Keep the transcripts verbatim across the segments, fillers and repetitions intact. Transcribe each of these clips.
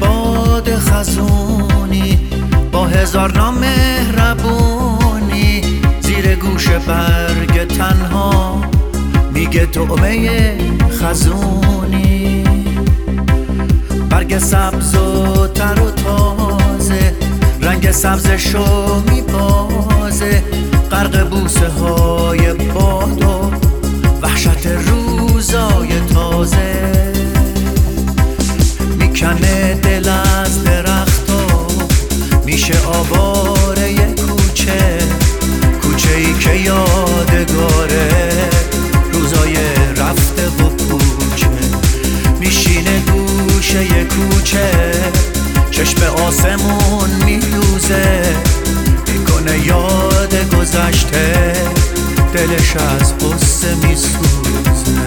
باد خزونی با هزار نام مهربونی زیر گوش برگ تنها میگه طعمه خزونی. برگ سبز و تر و تازه رنگ سبزشو میبازه، غرق بوسه های باد و وحشت روزای تازه. میکنه دل از درختا، میشه آواره کوچه، کوچه ای که یادگاره روزای رفته و پوچه. میشینه گوشه ی کوچه، چشم آسمون میدوزه، میکنه یاد گذشته، دلش از غصه میسوزه.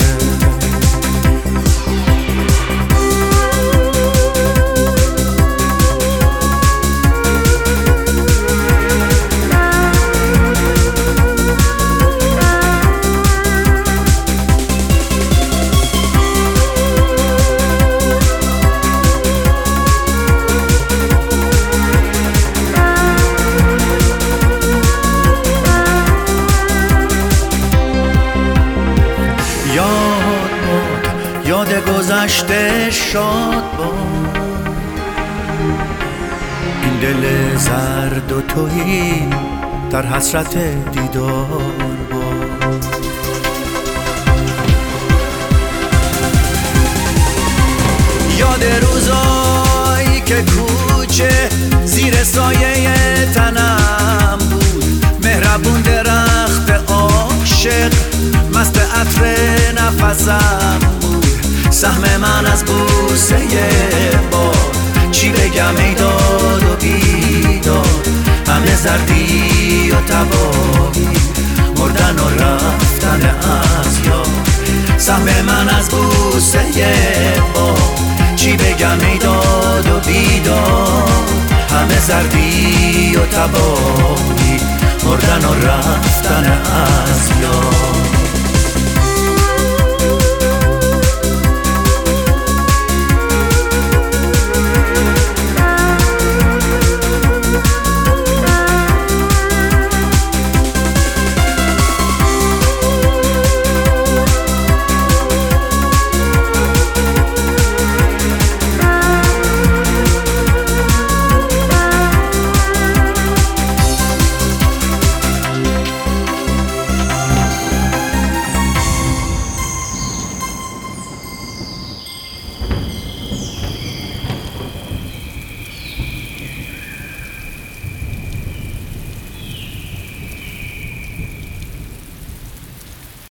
یاد گذشته شاد باد، این دل زرد و تویی در حسرت دیدار باد. یاد روزایی که کوچه زیر سایه تنم بود، مهربون درخت عاشق مست عطر نفسم بود. سهم من از بوسه باد، چی بگم ای داد و بیداد، همه زردی و تباهی، مردن و رفتن از یاد. سهم من از بوسه باد، چی بگم ای داد و بیداد، همه زردی و تباهی، مردن و رفتن از یاد.